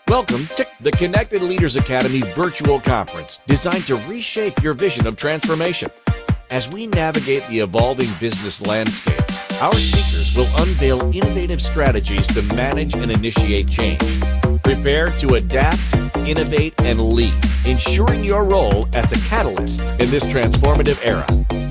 Welcome to the Connected Leaders Academy virtual conference designed to reshape your vision of transformation. As we navigate the evolving business landscape, our speakers will unveil innovative strategies to manage and initiate change. Prepare to adapt, innovate, and lead, ensuring your role as a catalyst in this transformative era.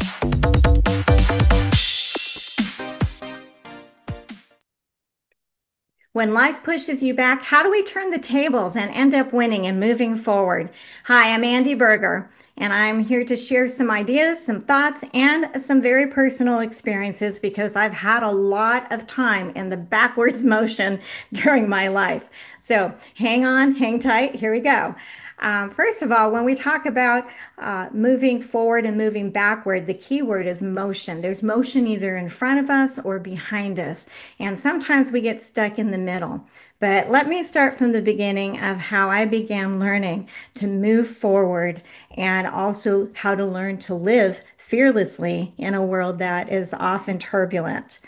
When life pushes you back, how do we turn the tables and end up winning and moving forward? Hi, I'm Andy Berger, and I'm here to share some ideas, some thoughts, and some very personal experiences because I've had a lot of time in the backwards motion during my life. So hang on, hang tight, here we go. First of all, when we talk about moving forward and moving backward, the key word is motion. There's motion either in front of us or behind us, and sometimes we get stuck in the middle. But let me start from the beginning of how I began learning to move forward and also how to learn to live fearlessly in a world that is often turbulent.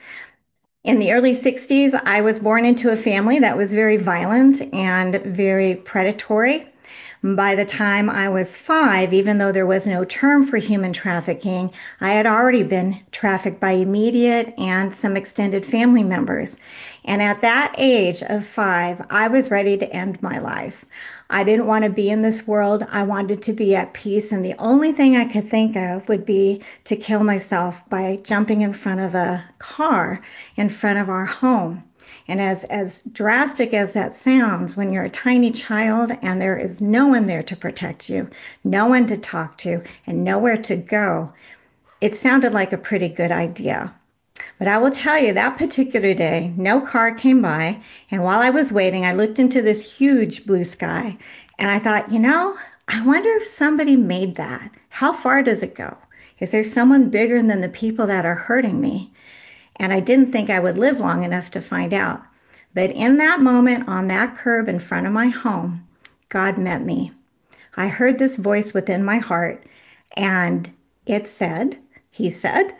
In the early 60s, I was born into a family that was very violent and very predatory. By the time I was 5, even though there was no term for human trafficking, I had already been trafficked by immediate and some extended family members. And at that age of 5, I was ready to end my life. I didn't want to be in this world. I wanted to be at peace. And the only thing I could think of would be to kill myself by jumping in front of a car in front of our home. And as drastic as that sounds, when you're a tiny child and there is no one there to protect you, no one to talk to, and nowhere to go, it sounded like a pretty good idea. But I will tell you, that particular day, no car came by, and while I was waiting, I looked into this huge blue sky, and I thought, I wonder if somebody made that. How far does it go? Is there someone bigger than the people that are hurting me? And I didn't think I would live long enough to find out. But in that moment, on that curb in front of my home, God met me. I heard this voice within my heart, and it said, he said,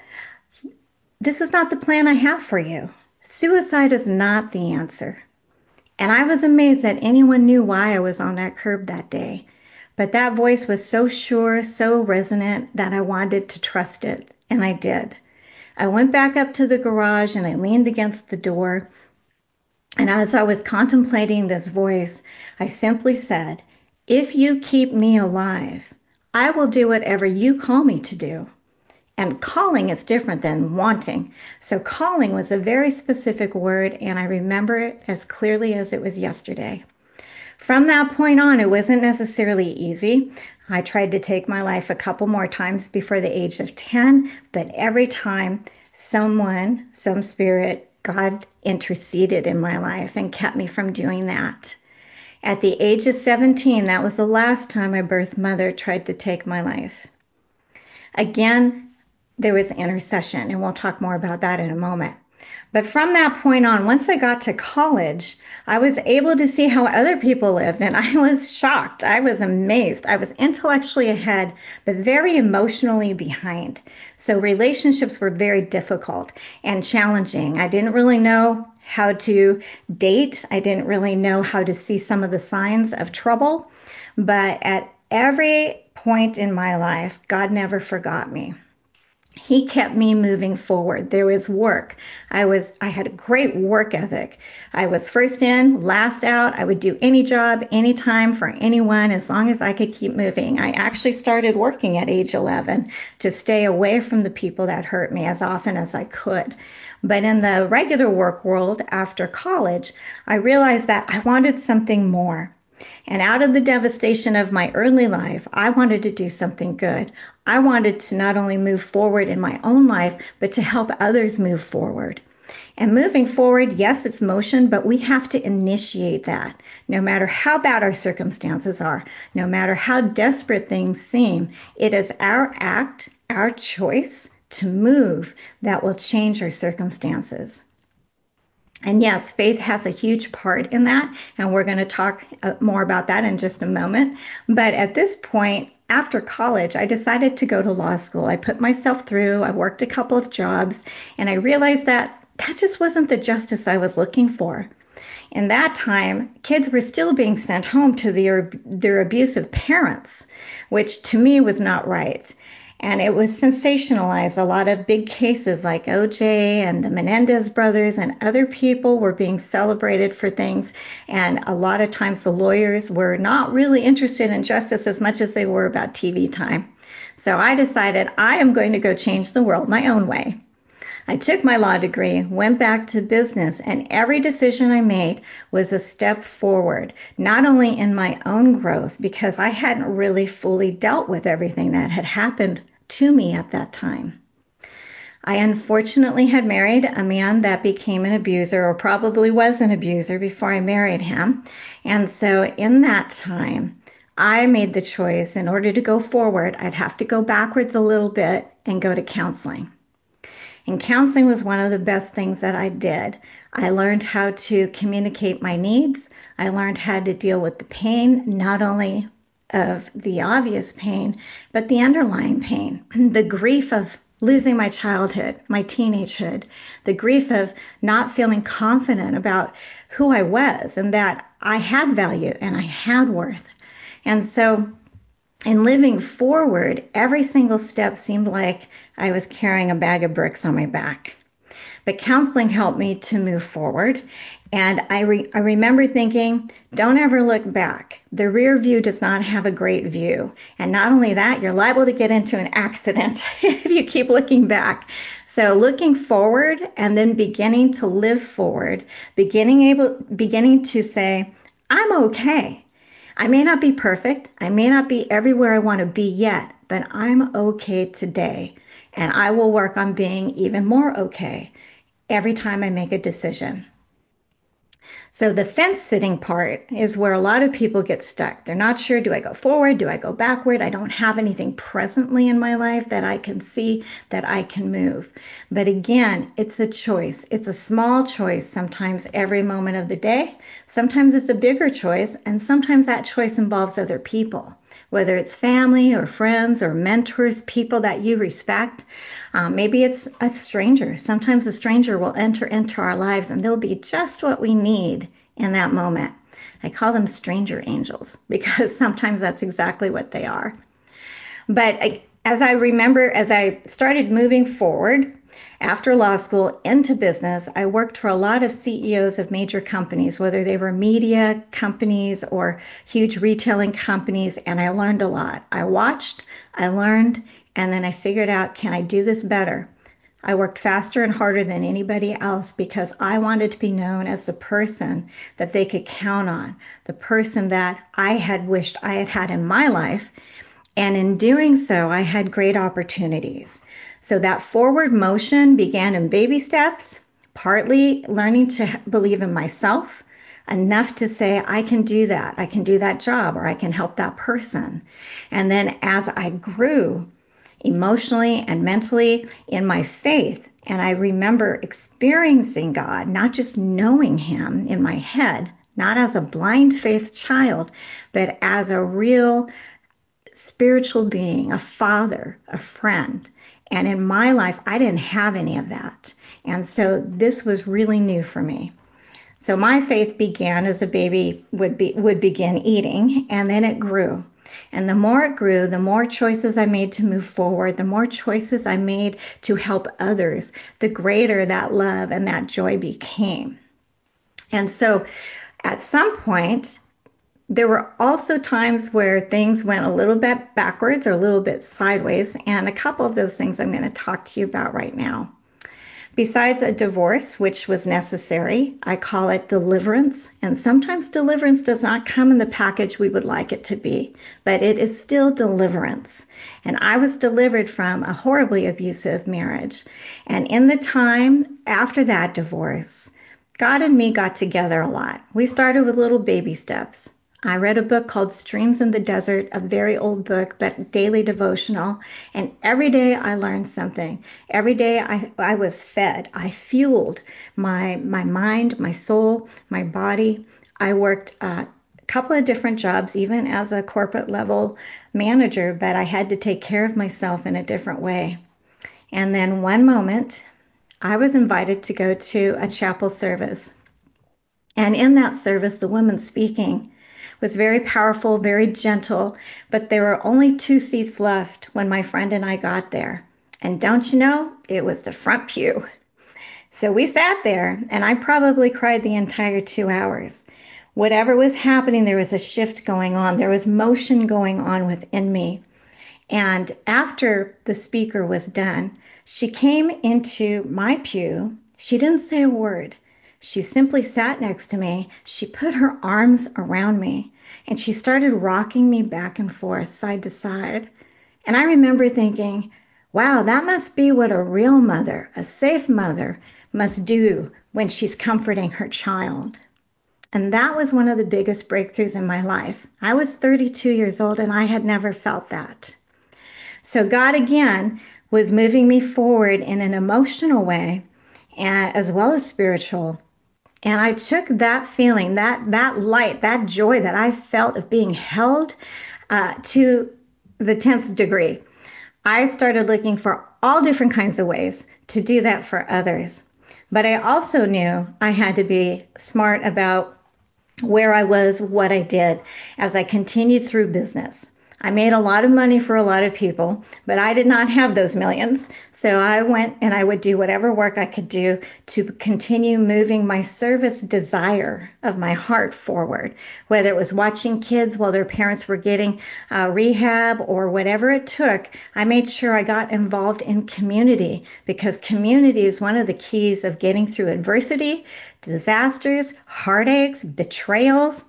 this is not the plan I have for you. Suicide is not the answer. And I was amazed that anyone knew why I was on that curb that day. But that voice was so sure, so resonant, that I wanted to trust it, and I did. I went back up to the garage and I leaned against the door. And as I was contemplating this voice, I simply said, if you keep me alive, I will do whatever you call me to do. And calling is different than wanting. So calling was a very specific word, and I remember it as clearly as it was yesterday. From that point on, it wasn't necessarily easy. I tried to take my life a couple more times before the age of 10, but every time someone, some spirit, God interceded in my life and kept me from doing that. At the age of 17, that was the last time my birth mother tried to take my life. Again, there was intercession, and we'll talk more about that in a moment. But from that point on, once I got to college, I was able to see how other people lived, and I was shocked. I was amazed. I was intellectually ahead, but very emotionally behind. So relationships were very difficult and challenging. I didn't really know how to date. I didn't really know how to see some of the signs of trouble. But at every point in my life, God never forgot me. He kept me moving forward. There was work. I had a great work ethic. I was first in, last out. I would do any job, anytime, for anyone, as long as I could keep moving. I actually started working at age 11 to stay away from the people that hurt me as often as I could. But in the regular work world after college, I realized that I wanted something more. And out of the devastation of my early life, I wanted to do something good. I wanted to not only move forward in my own life, but to help others move forward. And moving forward, yes, it's motion, but we have to initiate that. No matter how bad our circumstances are, no matter how desperate things seem, it is our act, our choice to move that will change our circumstances. And yes, faith has a huge part in that, and we're going to talk more about that in just a moment. But at this point, after college, I decided to go to law school. I put myself through, I worked a couple of jobs, and I realized that just wasn't the justice I was looking for. In that time, kids were still being sent home to their abusive parents, which to me was not right. And it was sensationalized. A lot of big cases like OJ and the Menendez brothers and other people were being celebrated for things. And a lot of times the lawyers were not really interested in justice as much as they were about TV time. So I decided I am going to go change the world my own way. I took my law degree, went back to business, and every decision I made was a step forward, not only in my own growth, because I hadn't really fully dealt with everything that had happened to me at that time. I unfortunately had married a man that became an abuser, or probably was an abuser before I married him. And so in that time, I made the choice, in order to go forward, I'd have to go backwards a little bit and go to counseling. And counseling was one of the best things that I did. I learned how to communicate my needs. I learned how to deal with the pain, not only of the obvious pain, but the underlying pain, the grief of losing my childhood, my teenagehood, the grief of not feeling confident about who I was and that I had value and I had worth. And so in living forward, every single step seemed like I was carrying a bag of bricks on my back. But counseling helped me to move forward. And I remember thinking, don't ever look back. The rear view does not have a great view. And not only that, you're liable to get into an accident if you keep looking back. So looking forward and then beginning to live forward, beginning to say, I'm okay. I may not be perfect. I may not be everywhere I want to be yet, but I'm okay today. And I will work on being even more okay every time I make a decision. So the fence sitting part is where a lot of people get stuck. They're not sure, do I go forward? Do I go backward? I don't have anything presently in my life that I can see that I can move. But again, it's a choice. It's a small choice sometimes every moment of the day. Sometimes it's a bigger choice, and sometimes that choice involves other people, whether it's family or friends or mentors, people that you respect. Maybe it's a stranger. Sometimes a stranger will enter into our lives and they'll be just what we need in that moment. I call them stranger angels because sometimes that's exactly what they are. But as I started moving forward after law school into business, I worked for a lot of CEOs of major companies, whether they were media companies or huge retailing companies, and I learned a lot. I watched, I learned, and then I figured out, can I do this better? I worked faster and harder than anybody else because I wanted to be known as the person that they could count on, the person that I had wished I had had in my life. And in doing so, I had great opportunities. So that forward motion began in baby steps, partly learning to believe in myself enough to say, I can do that job, or I can help that person. And then as I grew emotionally and mentally in my faith, and I remember experiencing God, not just knowing him in my head, not as a blind faith child, but as a real spiritual being, a father, a friend. And in my life, I didn't have any of that. And so this was really new for me. So my faith began as a baby would begin eating, and then it grew. And the more it grew, the more choices I made to move forward, the more choices I made to help others, the greater that love and that joy became. And so at some point, there were also times where things went a little bit backwards or a little bit sideways, and a couple of those things I'm going to talk to you about right now. Besides a divorce, which was necessary, I call it deliverance. And sometimes deliverance does not come in the package we would like it to be, but it is still deliverance. And I was delivered from a horribly abusive marriage. And in the time after that divorce, God and me got together a lot. We started with little baby steps. I read a book called Streams in the Desert, a very old book, but daily devotional. And every day I learned something. Every day I was fed. I fueled my mind, my soul, my body. I worked a couple of different jobs, even as a corporate level manager, but I had to take care of myself in a different way. And then one moment, I was invited to go to a chapel service. And in that service, the woman speaking was very powerful, very gentle, but there were only 2 seats left when my friend and I got there. And don't you know, it was the front pew. So we sat there, and I probably cried the entire 2 hours. Whatever was happening, there was a shift going on. There was motion going on within me. And after the speaker was done, she came into my pew. She didn't say a word. She simply sat next to me. She put her arms around me, and she started rocking me back and forth, side to side. And I remember thinking, wow, that must be what a real mother, a safe mother, must do when she's comforting her child. And that was one of the biggest breakthroughs in my life. I was 32 years old, and I had never felt that. So God, again, was moving me forward in an emotional way, as well as spiritual. And I took that feeling, that light, that joy that I felt of being held to the 10th degree. I started looking for all different kinds of ways to do that for others. But I also knew I had to be smart about where I was, what I did as I continued through business. I made a lot of money for a lot of people, but I did not have those millions. So I went and I would do whatever work I could do to continue moving my service desire of my heart forward, whether it was watching kids while their parents were getting rehab or whatever it took. I made sure I got involved in community, because community is one of the keys of getting through adversity, disasters, heartaches, betrayals.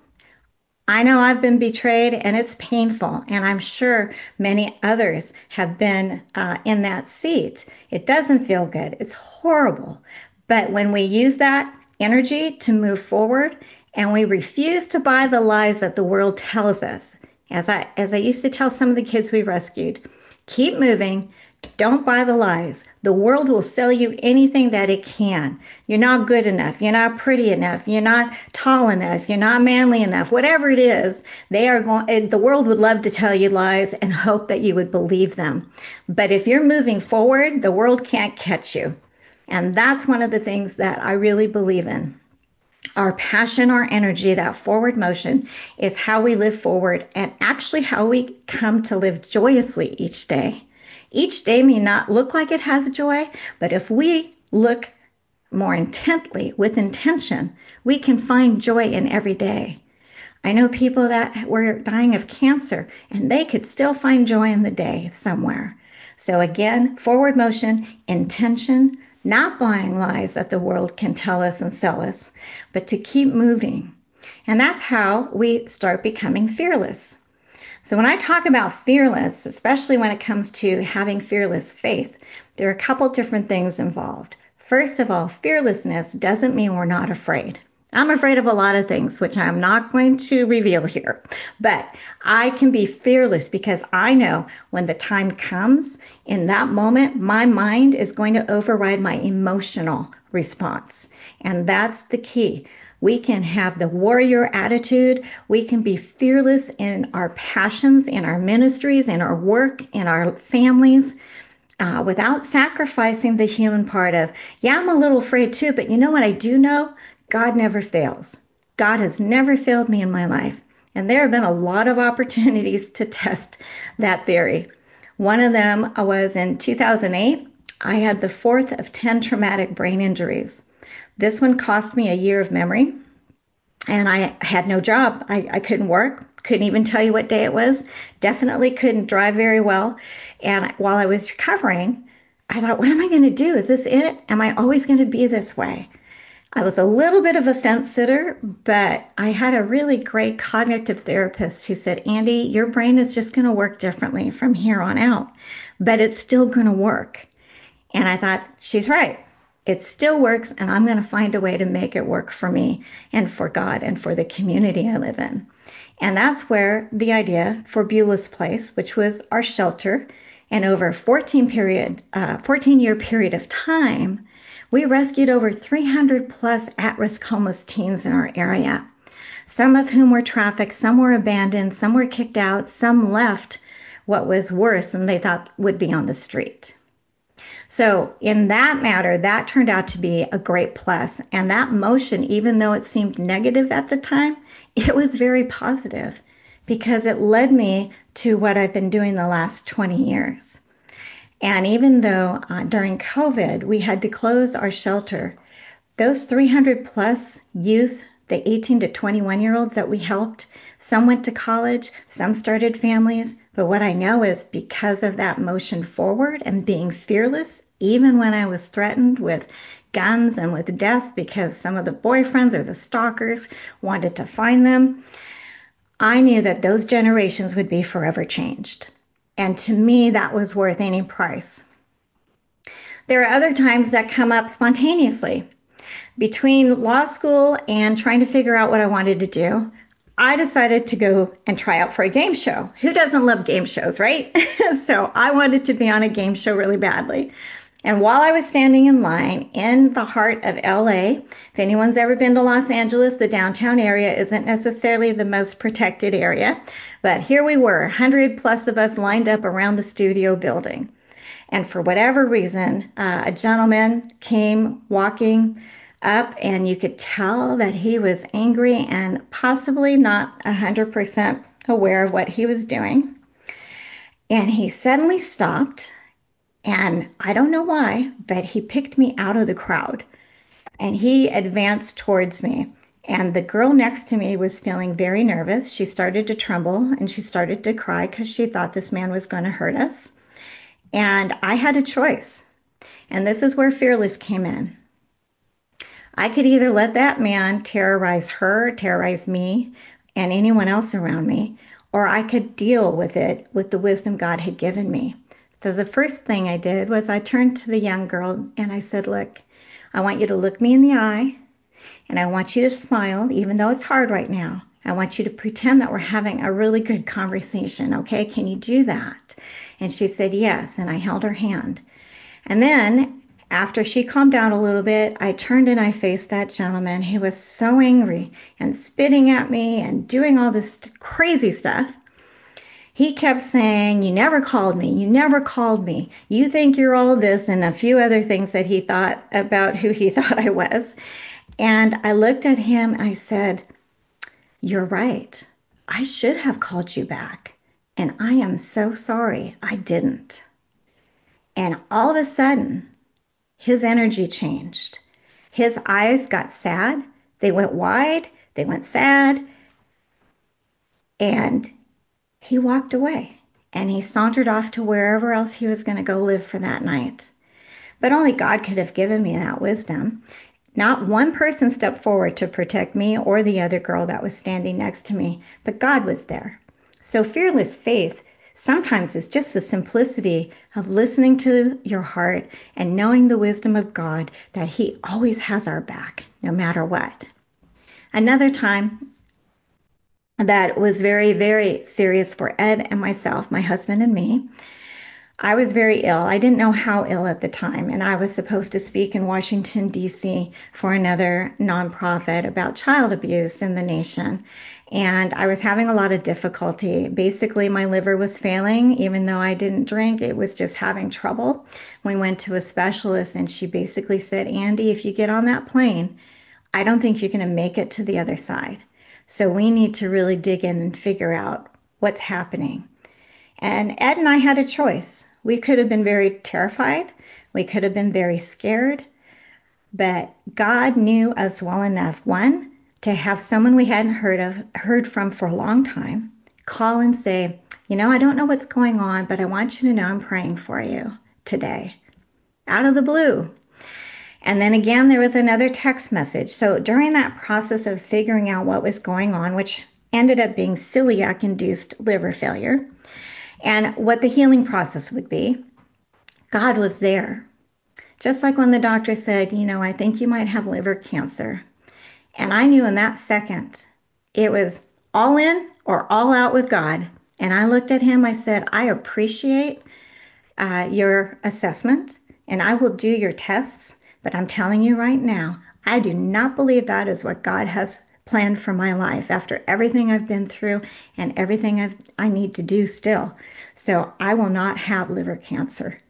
I know I've been betrayed, and it's painful, and I'm sure many others have been in that seat. It doesn't feel good. It's horrible. But when we use that energy to move forward, and we refuse to buy the lies that the world tells us, as I used to tell some of the kids we rescued, keep moving. Don't buy the lies. The world will sell you anything that it can. You're not good enough. You're not pretty enough. You're not tall enough. You're not manly enough. Whatever it is, the world would love to tell you lies and hope that you would believe them. But if you're moving forward, the world can't catch you. And that's one of the things that I really believe in. Our passion, our energy, that forward motion is how we live forward, and actually how we come to live joyously each day. Each day may not look like it has joy, but if we look more intently, with intention, we can find joy in every day. I know people that were dying of cancer, and they could still find joy in the day somewhere. So again, forward motion, intention, not buying lies that the world can tell us and sell us, but to keep moving. And that's how we start becoming fearless. So when I talk about fearless, especially when it comes to having fearless faith, there are a couple different things involved. First of all, fearlessness doesn't mean we're not afraid. I'm afraid of a lot of things, which I'm not going to reveal here. But I can be fearless because I know when the time comes, in that moment, my mind is going to override my emotional response. And that's the key. We can have the warrior attitude. We can be fearless in our passions, in our ministries, in our work, in our families, without sacrificing the human part of, yeah, I'm a little afraid too, but you know what I do know? God never fails. God has never failed me in my life. And there have been a lot of opportunities to test that theory. One of them was in 2008. I had the 4th of 10 traumatic brain injuries. This one cost me a year of memory, and I had no job. I couldn't work, couldn't even tell you what day it was, definitely couldn't drive very well. And while I was recovering, I thought, what am I going to do? Is this it? Am I always going to be this way? I was a little bit of a fence sitter, but I had a really great cognitive therapist who said, Andy, your brain is just going to work differently from here on out, but it's still going to work. And I thought, she's right. It still works, and I'm going to find a way to make it work for me and for God and for the community I live in. And that's where the idea for Beulah's Place, which was our shelter, and over a 14-year period of time, we rescued over 300 plus at-risk homeless teens in our area, some of whom were trafficked, some were abandoned, some were kicked out, some left what was worse and they thought would be on the street. So in that matter, that turned out to be a great plus. And that motion, even though it seemed negative at the time, it was very positive because it led me to what I've been doing the last 20 years. And even though during COVID, we had to close our shelter, those 300 plus youth, the 18 to 21 year olds that we helped, some went to college, some started families. But what I know is because of that motion forward and being fearless, even when I was threatened with guns and with death because some of the boyfriends or the stalkers wanted to find them, I knew that those generations would be forever changed. And to me, that was worth any price. There are other times that come up spontaneously. Between law school and trying to figure out what I wanted to do, I decided to go and try out for a game show. Who doesn't love game shows, right? So I wanted to be on a game show really badly. And while I was standing in line in the heart of LA, if anyone's ever been to Los Angeles, the downtown area isn't necessarily the most protected area. But here we were, 100 plus of us lined up around the studio building. And for whatever reason, a gentleman came walking up, and you could tell that he was angry and possibly not 100% aware of what he was doing. And he suddenly stopped, and I don't know why, but he picked me out of the crowd, and he advanced towards me. And the girl next to me was feeling very nervous. She started to tremble, and she started to cry because she thought this man was going to hurt us. And I had a choice, and this is where fearless came in. I could either let that man terrorize her, terrorize me, and anyone else around me, or I could deal with it with the wisdom God had given me. So the first thing I did was I turned to the young girl and I said, look, I want you to look me in the eye, and I want you to smile, even though it's hard right now. I want you to pretend that we're having a really good conversation, okay? Can you do that? And she said yes, and I held her hand. And then after she calmed down a little bit, I turned and I faced that gentleman who was so angry and spitting at me and doing all this crazy stuff. He kept saying, you never called me. You never called me. You think you're all this, and a few other things that he thought about who he thought I was. And I looked at him and I said, you're right. I should have called you back. And I am so sorry I didn't. And all of a sudden, his energy changed. His eyes got sad. They went wide. They went sad. And he walked away. And he sauntered off to wherever else he was going to go live for that night. But only God could have given me that wisdom. Not one person stepped forward to protect me or the other girl that was standing next to me, but God was there. So fearless faith sometimes is just the simplicity of listening to your heart and knowing the wisdom of God, that He always has our back, no matter what. Another time that was very, very serious for Ed and myself, my husband and me, I was very ill. I didn't know how ill at the time, and I was supposed to speak in Washington, D.C. for another nonprofit about child abuse in the nation. And I was having a lot of difficulty. Basically, my liver was failing. Even though I didn't drink, it was just having trouble. We went to a specialist, and she basically said, Andy, if you get on that plane, I don't think you're going to make it to the other side. So we need to really dig in and figure out what's happening. And Ed and I had a choice. We could have been very terrified. We could have been very scared. But God knew us well enough, one, to have someone we hadn't heard from for a long time, call and say, I don't know what's going on, but I want you to know I'm praying for you today, out of the blue. And then again, there was another text message. So during that process of figuring out what was going on, which ended up being celiac-induced liver failure, and what the healing process would be, God was there. Just like when the doctor said, I think you might have liver cancer. And I knew in that second, it was all in or all out with God. And I looked at him, I said, I appreciate your assessment, and I will do your tests. But I'm telling you right now, I do not believe that is what God has planned for my life after everything I've been through and everything I need to do still. So I will not have liver cancer.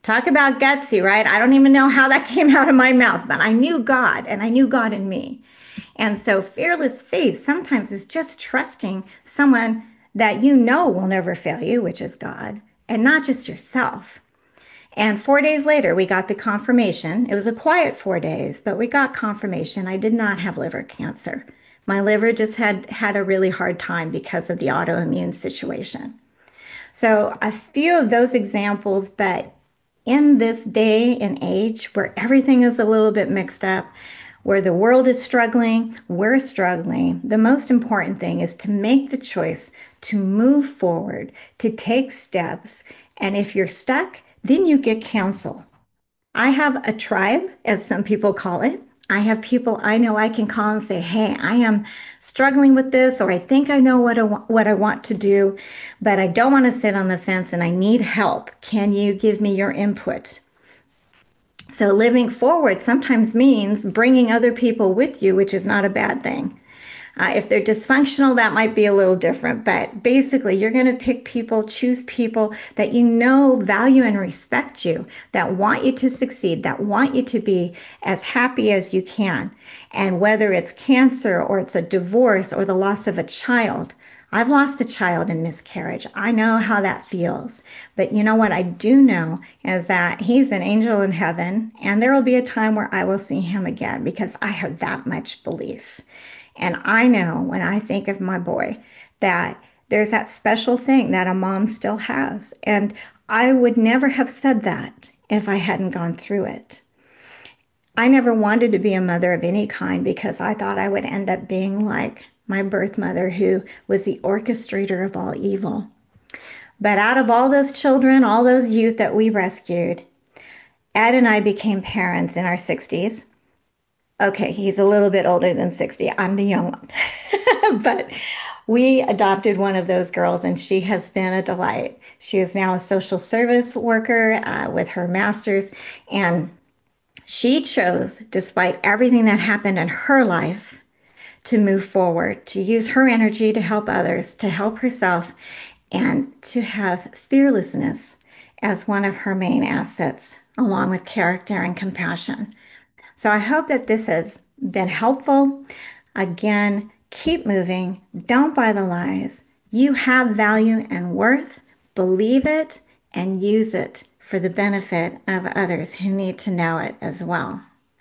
Talk about gutsy, right? I don't even know how that came out of my mouth, but I knew God and I knew God in me. And so fearless faith sometimes is just trusting someone that you know will never fail you, which is God, and not just yourself. And 4 days later, we got the confirmation. It was a quiet 4 days, but we got confirmation I did not have liver cancer. My liver just had a really hard time because of the autoimmune situation. So a few of those examples, but in this day and age where everything is a little bit mixed up, where the world is struggling, we're struggling, the most important thing is to make the choice to move forward, to take steps. And if you're stuck, then you get counsel. I have a tribe, as some people call it. I have people I know I can call and say, hey, I am struggling with this, or I think I know what I want to do, but I don't want to sit on the fence and I need help. Can you give me your input? So living forward sometimes means bringing other people with you, which is not a bad thing. If they're dysfunctional, that might be a little different, but basically you're going to pick people, choose people that you know value and respect you, that want you to succeed, that want you to be as happy as you can. And whether it's cancer or it's a divorce or the loss of a child, I've lost a child in miscarriage. I know how that feels. But you know what I do know is that he's an angel in heaven, and there will be a time where I will see him again because I have that much belief. And I know when I think of my boy that there's that special thing that a mom still has. And I would never have said that if I hadn't gone through it. I never wanted to be a mother of any kind because I thought I would end up being like my birth mother, who was the orchestrator of all evil. But out of all those children, all those youth that we rescued, Ed and I became parents in our 60s. Okay, he's a little bit older than 60. I'm the young one. But we adopted one of those girls, and she has been a delight. She is now a social service worker with her master's, and she chose, despite everything that happened in her life, to move forward, to use her energy to help others, to help herself, and to have fearlessness as one of her main assets, along with character and compassion. So I hope that this has been helpful. Again, keep moving. Don't buy the lies. You have value and worth. Believe it and use it for the benefit of others who need to know it as well.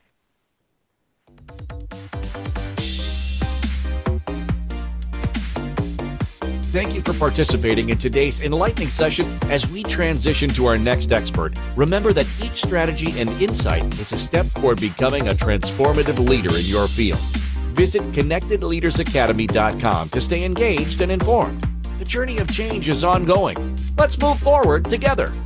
Thank you for participating in today's enlightening session. As we transition to our next expert, remember that each strategy and insight is a step toward becoming a transformative leader in your field. Visit ConnectedLeadersAcademy.com to stay engaged and informed. The journey of change is ongoing. Let's move forward together.